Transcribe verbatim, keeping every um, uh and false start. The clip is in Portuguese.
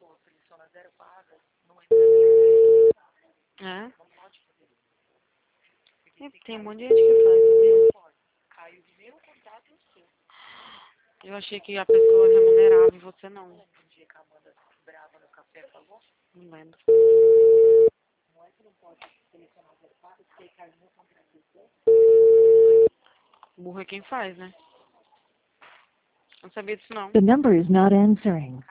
É? E tem um monte de gente que faz, sabia? Eu achei que a pessoa remunerava e você não. Não lembro. Burro é quem faz, né? Não sabia disso não. The number is not answering.